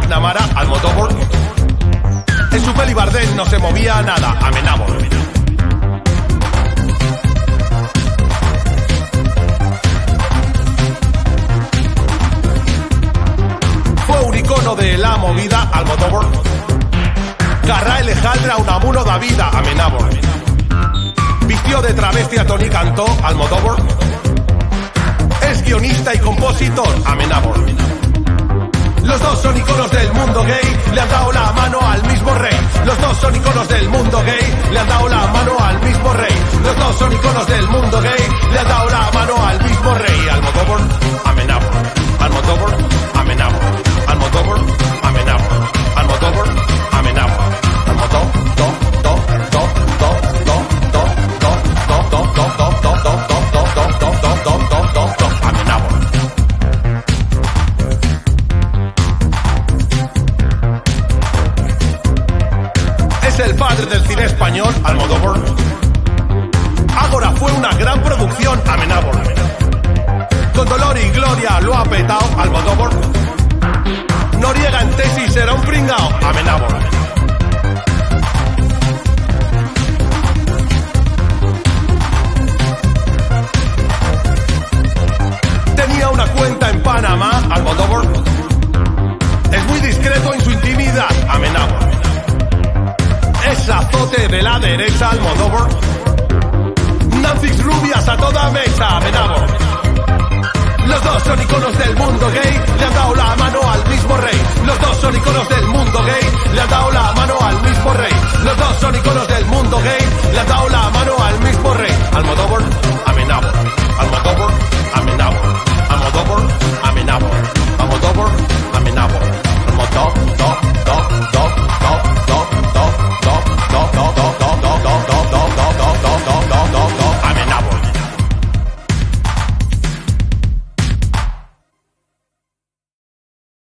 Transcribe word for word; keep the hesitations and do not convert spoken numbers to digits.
McNamara, Almodóvar. En su peli Bardem no se movía nada, Amenábar. Fue un icono de la movida, Almodóvar. Carrà Alejandra, un amuno da vida, Amenábar. Vistió de travesti a Tony Cantó, Almodóvar. Es guionista y compositor, Amenábar. Los dos son iconos del mundo gay, le han dado la mano al mismo rey. Los dos son iconos del mundo gay, le han dado la mano al mismo rey. Los dos son iconos del mundo gay, le han dado la mano al mismo rey. Almodóvar, Amenábar. Almodóvar, Amenábar. Almodóvar, Amenábar. Almodóvar, Amenábar. Almodóvar, do, do, do, do, do, do, do, do, do, do, do, do, do, do, do, do, do, do, do, Amenábar. Es el padre del cine español, Almodóvar. Ágora fue una gran producción, Amenábar. Con Dolor y Gloria lo ha petado, Almodóvar. Noriega en Tesis será un pringao, Amenábar. Tenía una cuenta en Panamá, Almodóvar. Es muy discreto en su intimidad, Amenábar. Es azote de la derecha, Almodóvar. Nancy's rubias a toda mesa, Amenábar. Los dos son iconos del mundo gay, le han dado la mano al mismo rey. Los dos son iconos del mundo gay, le han dado la mano al mismo rey. Los dos son iconos del mundo gay, le han dado la mano al mismo rey. Almodóvar, Amenábar. Almodóvar, Amenábar. Almodóvar, Amenábar. Almodóvar, Amenábar. Almodóvar,